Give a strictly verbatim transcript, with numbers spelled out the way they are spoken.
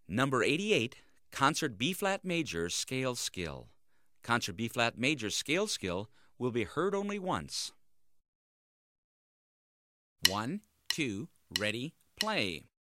Number eighty-eight, Concert B-flat major scale skill. Concert B-flat major scale skill will be heard only once. One, two, ready, play.